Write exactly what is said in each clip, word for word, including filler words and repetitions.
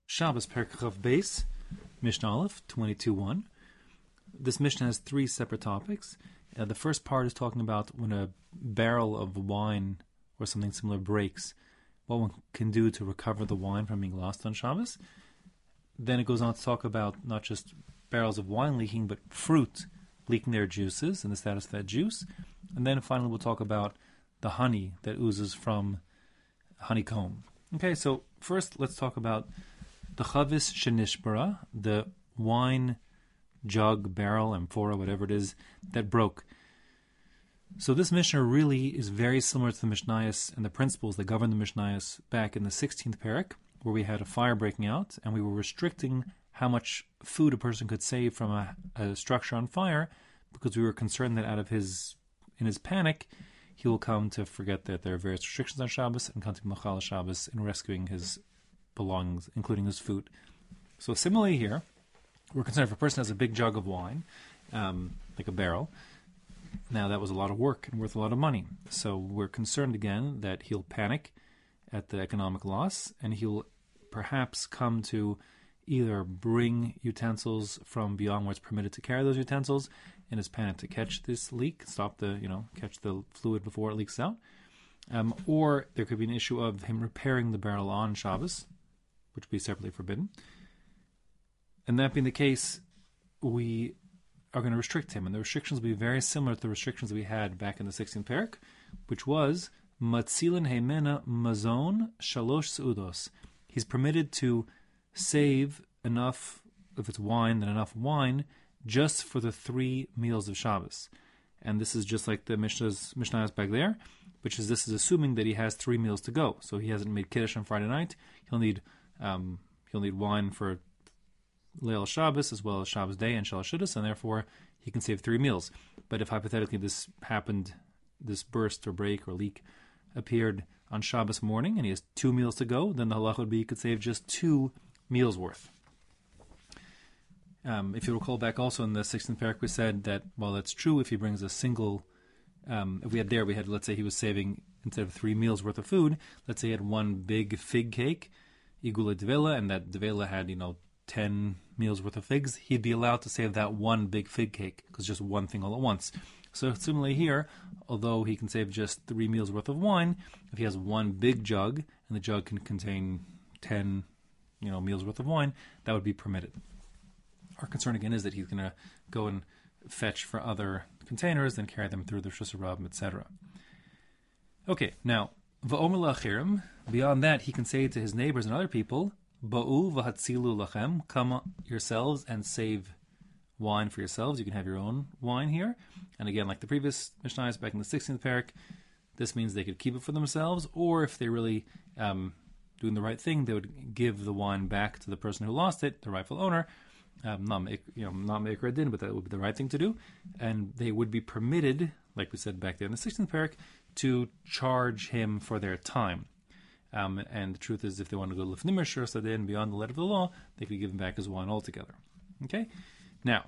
Shabbos Perek Chav Beis, Mishnah Aleph, twenty-two one. This Mishnah has three separate topics. Uh, the first part is talking about when a barrel of wine or something similar breaks, what one can do to recover the wine from being lost on Shabbos. Then it goes on to talk about not just barrels of wine leaking, but fruit leaking their juices and the status of that juice. And then finally we'll talk about the honey that oozes from honeycomb. Okay, so first let's talk about the chavis shenishbara, the wine jug, barrel, amphora, whatever it is, that broke. So this Mishnah really is very similar to the Mishnayos and the principles that govern the Mishnayos back in the sixteenth parak, where we had a fire breaking out and we were restricting how much food a person could save from a, a structure on fire, because we were concerned that out of his, in his panic, he will come to forget that there are various restrictions on Shabbos and come to Machal Shabbos in rescuing his belongings, including his food. So similarly here, we're concerned if a person has a big jug of wine, um, like a barrel. Now that was a lot of work and worth a lot of money. So we're concerned again that he'll panic at the economic loss, and he'll perhaps come to either bring utensils from beyond where it's permitted to carry those utensils in his panic to catch this leak, stop the, you know, catch the fluid before it leaks out. Um, or there could be an issue of him repairing the barrel on Shabbos, which would be separately forbidden. And that being the case, we are going to restrict him. And the restrictions will be very similar to the restrictions that we had back in the sixteenth parak, which was Matzilin Heimena Mazon Shalosh Seudos. He's permitted to save enough, if it's wine, then enough wine, just for the three meals of Shabbos. And this is just like the Mishnah's Mishnah's back there, which is this is assuming that he has three meals to go. So he hasn't made Kiddush on Friday night. He'll need um, he'll need wine for Leil Shabbos as well as Shabbos day and Shalosh Seudos, and therefore he can save three meals. But if hypothetically this happened, this burst or break or leak appeared on Shabbos morning and he has two meals to go, then the halacha would be he could save just two meals worth. Um, if you recall back also in the sixteenth parak, we said that, well, that's true if he brings a single, um, if we had there, we had, let's say he was saving, instead of three meals worth of food, let's say he had one big fig cake, igula devela, and that devela had, you know, ten meals worth of figs, he'd be allowed to save that one big fig cake, because just one thing all at once. So similarly here, although he can save just three meals worth of wine, if he has one big jug, and the jug can contain ten, you know, meals worth of wine, that would be permitted. Our concern again is that he's going to go and fetch for other containers and carry them through the Shus Harabim, et cetera. Okay, now, va'omer la'achirim, beyond that, he can say to his neighbors and other people, ba'u v'hatzilu lachem, come yourselves and save wine for yourselves. You can have your own wine here. And again, like the previous Mishnahs back in the sixteenth parak, this means they could keep it for themselves, or if they really um, doing the right thing, they would give the wine back to the person who lost it, the rightful owner. Um, not make, you know, not make a din, but that would be the right thing to do. And they would be permitted, like we said back there in the sixteenth parak, to charge him for their time. Um, and the truth is, if they want to go lifnimir shur sadin beyond the letter of the law, they could give him back his wine altogether. Okay? Now,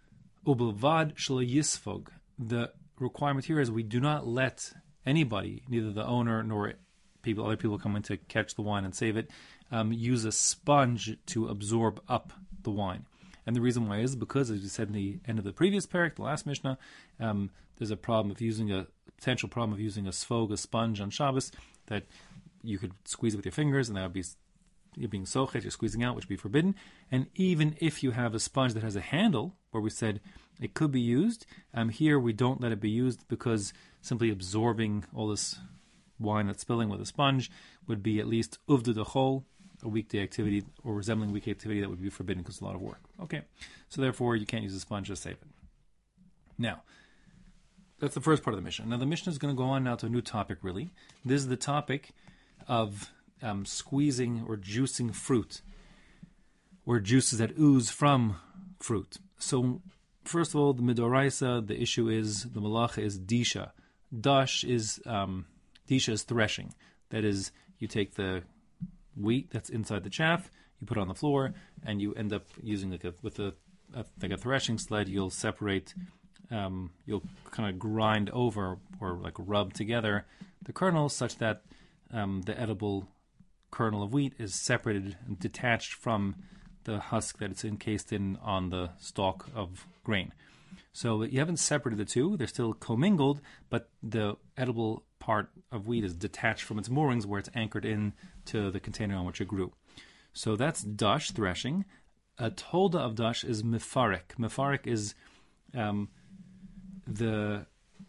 ubelvad shelo yisfog. The requirement here is we do not let anybody, neither the owner nor people, other people coming to catch the wine and save it, um, use a sponge to absorb up the wine. And the reason why is because, as we said in the end of the previous parak, the last Mishnah, um, there's a problem of using a potential problem of using a sfog, a sponge on Shabbos, that you could squeeze it with your fingers, and that would be you're being sochet, you're squeezing out, which would be forbidden. And even if you have a sponge that has a handle, where we said it could be used, um, here we don't let it be used because simply absorbing all this wine that's spilling with a sponge would be at least uvda dechol, a weekday activity, or resembling weekday activity that would be forbidden because it's a lot of work. Okay, so therefore you can't use a sponge to save it. Now, that's the first part of the Mishnah. Now the Mishnah is going to go on now to a new topic, really. This is the topic of um, squeezing or juicing fruit, or juices that ooze from fruit. So, first of all, the midoraisa, the issue is, the malacha is disha. Dash is, um, disha is threshing. That is, you take the wheat that's inside the chaff, you put it on the floor, and you end up using like a, with a, a like a threshing sled, you'll separate, um, you'll kind of grind over or like rub together the kernels such that um, the edible kernel of wheat is separated and detached from the husk that it's encased in on the stalk of grain. So you haven't separated the two. They're still commingled, but the edible part of wheat is detached from its moorings where it's anchored in to the container on which it grew. So that's dash, threshing. A tolda of dash is mefarek. Mefarek is um, the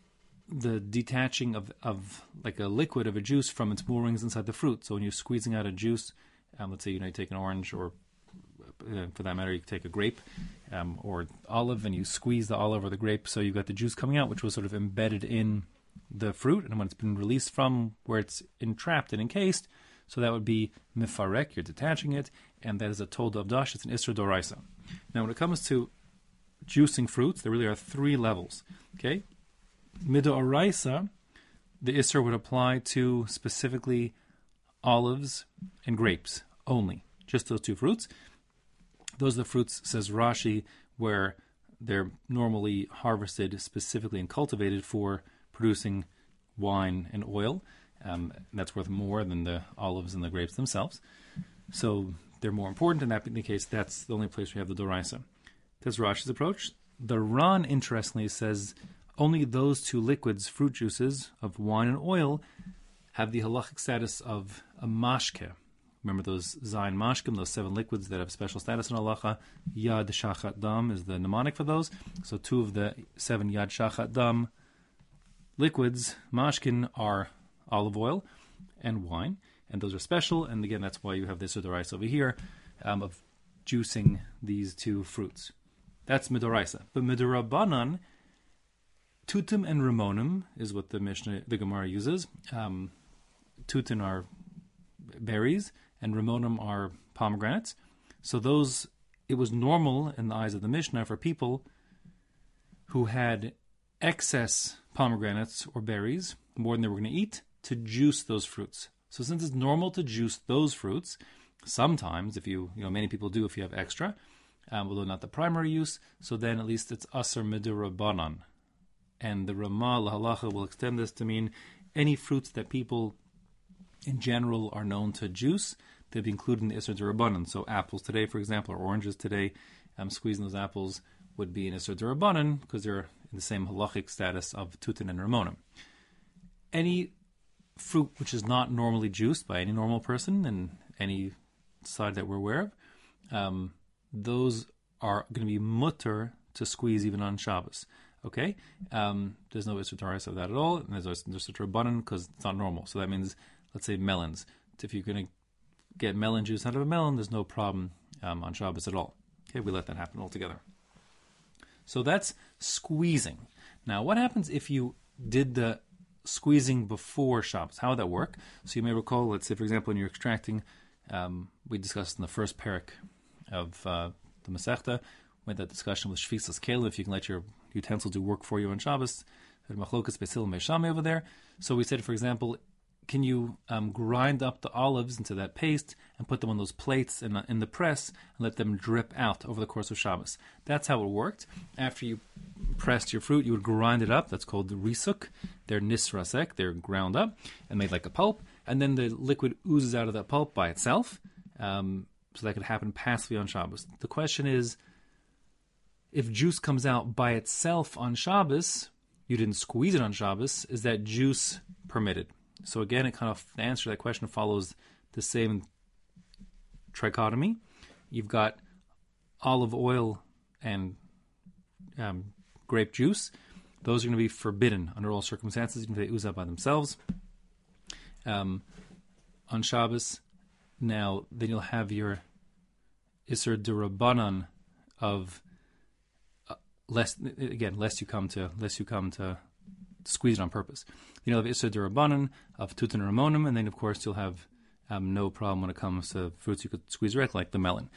the detaching of, of like a liquid of a juice from its moorings inside the fruit. So when you're squeezing out a juice, um, let's say you know you take an orange, or uh, for that matter you take a grape um, or olive, and you squeeze the olive or the grape, so you've got the juice coming out, which was sort of embedded in the fruit, and when it's been released from where it's entrapped and encased, so that would be mifarek, you're detaching it, and that is a tolda of dash. It's an isser doraisa. Now when it comes to juicing fruits, there really are three levels. Okay, midoraisa, the isser would apply to specifically olives and grapes only, just those two fruits. Those are the fruits, says Rashi, where they're normally harvested specifically and cultivated for producing wine and oil. Um, and that's worth more than the olives and the grapes themselves. So they're more important. In that being the case, that's the only place we have the doraisa. That's Rashi's approach. The Ran, interestingly, says only those two liquids, fruit juices of wine and oil, have the halachic status of a mashke. Remember those zayin mashkim, those seven liquids that have special status in halacha. Yad shachat dam is the mnemonic for those. So two of the seven yad shachat dam liquids, mashkin, are olive oil and wine, and those are special. And again, that's why you have this midoraisa over here um, of juicing these two fruits. That's midoraisa. But midorabanan, tutim and rimonim is what the Mishnah, the Gemara uses. Um, tutin are berries, and rimonim are pomegranates. So those, it was normal in the eyes of the Mishnah for people who had excess pomegranates or berries, more than they were going to eat, to juice those fruits. So since it's normal to juice those fruits, sometimes, if you, you know, many people do if you have extra, um, although not the primary use, so then at least it's aser midirabanan. And the Ramah Halacha will extend this to mean any fruits that people in general are known to juice, they'd be included in the Isser D'Rabbanan. So apples today, for example, or oranges today, um, squeezing those apples would be an Isser D'Rabbanan because they're in the same halachic status of tutin and rimonim. Any fruit which is not normally juiced by any normal person in any side that we're aware of, um, those are going to be mutter to squeeze even on Shabbos. Okay? Um, there's no Isser D'Oraisa of that at all, and there's no Isser D'Rabbanan because it's not normal. So that means, let's say melons. If you're going to get melon juice out of a melon, there's no problem um, on Shabbos at all. Okay, we let that happen altogether. So that's squeezing. Now, what happens if you did the squeezing before Shabbos? How would that work? So you may recall, let's say, for example, when you're extracting, um, we discussed in the first parak of uh, the Masechta, we had that discussion with Shvisas Kelev, if you can let your utensil do work for you on Shabbos, Machlokas Besil Meishame over there. So we said, for example, can you um, grind up the olives into that paste and put them on those plates in, in the press and let them drip out over the course of Shabbos? That's how it worked. After you pressed your fruit, you would grind it up. That's called the risuk. They're nisrasek. They're ground up and made like a pulp. And then the liquid oozes out of that pulp by itself. Um, so that could happen passively on Shabbos. The question is, if juice comes out by itself on Shabbos, you didn't squeeze it on Shabbos, is that juice permitted? So again, it kind of, the answer to that question follows the same trichotomy. You've got olive oil and um, grape juice. Those are going to be forbidden under all circumstances, even if they ooze out by themselves. Um, on Shabbos, now, then you'll have your Isser D'Rabbanan of uh, less, again, lest you come to, lest you come to squeeze it on purpose. You know, the Isser D'Rabbanan of tutin and rimonim, and then of course you'll have um, no problem when it comes to fruits you could squeeze right, like the melon.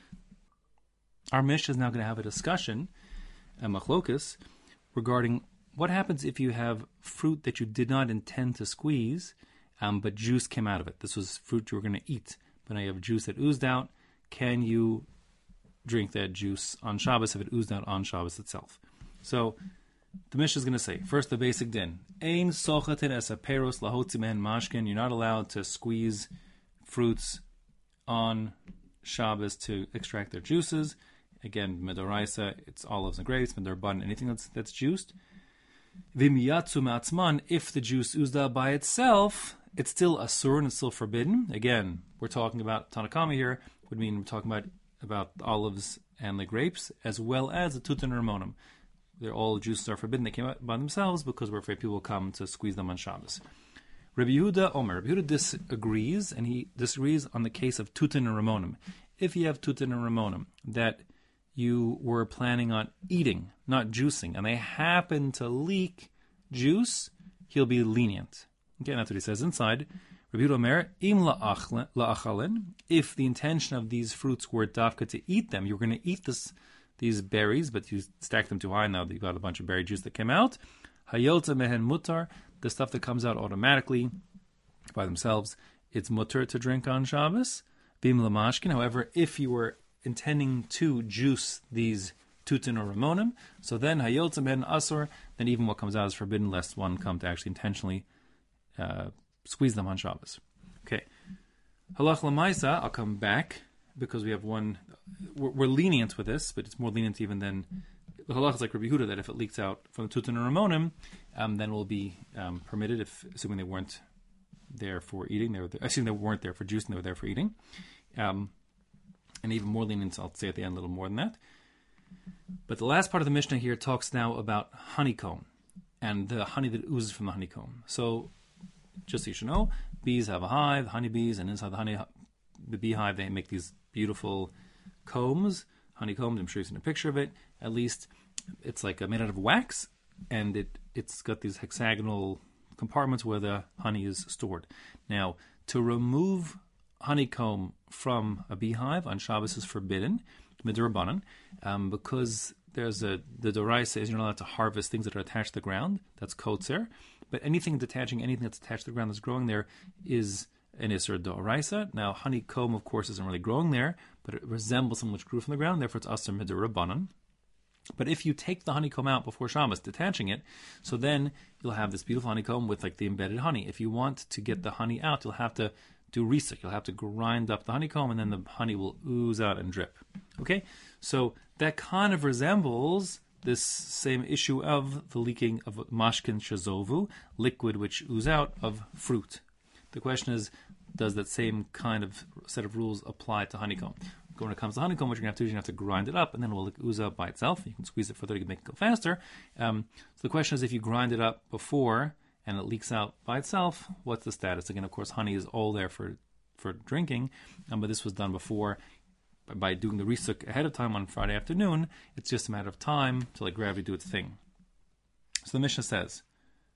Our Mishnah is now going to have a discussion, a machlokas, regarding what happens if you have fruit that you did not intend to squeeze, um, but juice came out of it. This was fruit you were going to eat, but now you have juice that oozed out. Can you drink that juice on Shabbos if it oozed out on Shabbos itself? So the Mishnah is going to say, first the basic din. Ein sochatin es aperos lahotzi mehen mashkin. You're not allowed to squeeze fruits on Shabbos to extract their juices. Again, Midoraisa, it's olives and grapes. Midorban, anything that's that's juiced. V'miyatzu ma'atzman, if the juice oozed out by itself, it's still asur and it's still forbidden. Again, we're talking about Tanakama here, would mean we're talking about, about the olives and the grapes, as well as the tutin and ramonim. They're all juices are forbidden. They came out by themselves because we're afraid people will come to squeeze them on Shabbos. Rabbi Yehuda Omer. Rabbi Yehuda disagrees, and he disagrees on the case of tutin and ramonim. If you have tutin and ramonim that you were planning on eating, not juicing, and they happen to leak juice, he'll be lenient. Okay, that's what he says inside. Rabbi Yehuda Omer, im la'achalin, if the intention of these fruits were dafka to eat them, you were going to eat this, these berries, but you stacked them too high now that you got a bunch of berry juice that came out. Hayotza mehen mutar, the stuff that comes out automatically by themselves, it's mutar to drink on Shabbos. Bim lamashkin, however, if you were intending to juice these tutin or ramonim, so then hayotza mehen asur, then even what comes out is forbidden, lest one come to actually intentionally uh, squeeze them on Shabbos. Okay. Halach lamaisa, I'll come back, because we have one, we're, we're lenient with this, but it's more lenient even than, the halach is like Rabbi Yehuda, that if it leaks out from the tutin or ramonim, um, then it will be um, permitted, if assuming they weren't there for eating, they were there, assuming they weren't there for juice and they were there for eating. Um, and even more lenient, I'll say at the end a little more than that. But the last part of the Mishnah here talks now about honeycomb and the honey that oozes from the honeycomb. So, just so you should know, bees have a hive, honeybees, and inside the honey, the beehive, they make these beautiful combs, honeycombs. I'm sure you've seen a picture of it. At least, it's like made out of wax, and it it's got these hexagonal compartments where the honey is stored. Now, to remove honeycomb from a beehive on Shabbos is forbidden, midrabanan, um, because there's a the doraisa is you're not allowed to harvest things that are attached to the ground. That's kotzer. But anything detaching, anything that's attached to the ground that's growing there is an isur doraisa. Now, honeycomb, of course, isn't really growing there, but it resembles something which grew from the ground. Therefore, it's asur midrabanan. But if you take the honeycomb out before Shabbos, detaching it, so then you'll have this beautiful honeycomb with like the embedded honey. If you want to get the honey out, you'll have to do risuk. You'll have to grind up the honeycomb, and then the honey will ooze out and drip. Okay? So that kind of resembles this same issue of the leaking of mashkin shazovu, liquid which ooze out of fruit. The question is, does that same kind of set of rules apply to honeycomb? When it comes to honeycomb, what you're going to have to do is you're going to have to grind it up, and then it will ooze out by itself. You can squeeze it further to make it go faster. Um, so the question is, if you grind it up before and it leaks out by itself, what's the status? Again, of course, honey is all there for for drinking, um, but this was done before by, by doing the risuk ahead of time on Friday afternoon. It's just a matter of time to let gravity do its thing. So the Mishnah says,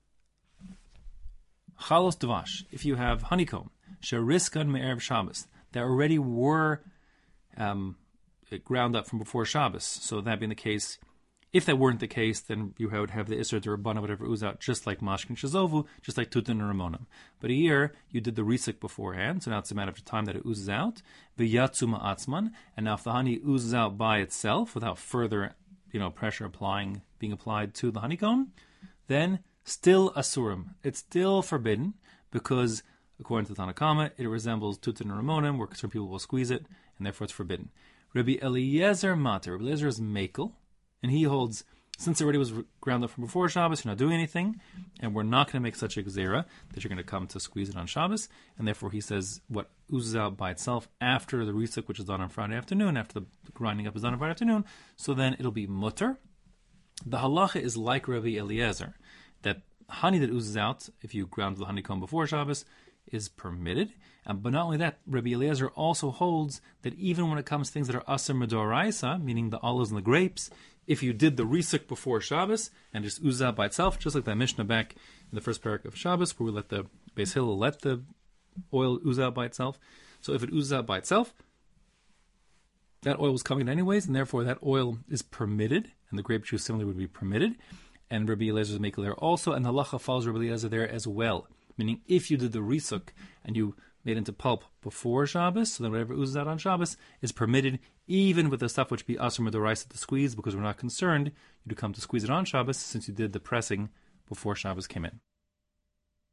Chalos Dvash, if you have honeycomb, Sheriskan Me'erev Shabbos, that already were um, ground up from before Shabbos. So that being the case, if that weren't the case, then you would have the Isser D'Rabbana, whatever ooze out, just like Mashkin Shazovu, just like Tutin and Ramonim. But here, you did the Risik beforehand, so now it's a matter of time that it oozes out. V'yatzu ma'atzman, and now if the honey oozes out by itself, without further you know, pressure applying, being applied to the honeycomb, then still asurim. It's still forbidden, because according to the Tanakama, it resembles Tutin and Ramonim, where certain people will squeeze it, and therefore it's forbidden. Rabbi Eliezer Mater. Rabbi Eliezer is Mekel, and he holds, since it already was ground up from before Shabbos, you're not doing anything, and we're not going to make such a gzera that you're going to come to squeeze it on Shabbos, and therefore he says what oozes out by itself after the risuk, which is done on Friday afternoon, after the grinding up is done on Friday afternoon, so then it'll be mutter. The halacha is like Rabbi Eliezer, that honey that oozes out, if you ground the honeycomb before Shabbos, is permitted. Um, but not only that, Rabbi Eliezer also holds that even when it comes to things that are aser medoraisa, meaning the olives and the grapes, if you did the risuk before Shabbos and just ooze out by itself, just like that Mishnah back in the first parak of Shabbos, where we let the Beis Hillel let the oil ooze out by itself. So if it oozes out by itself, that oil was coming anyways, and therefore that oil is permitted, and the grape juice similarly would be permitted. And Rabbi Eliezer is there also, and the halacha follows Rabbi Eliezer there as well. Meaning, if you did the risuk and you made it into pulp before Shabbos, so then whatever oozes out on Shabbos is permitted, even with the stuff which be asur medoraisa to squeeze, because we're not concerned you to come to squeeze it on Shabbos, since you did the pressing before Shabbos came in.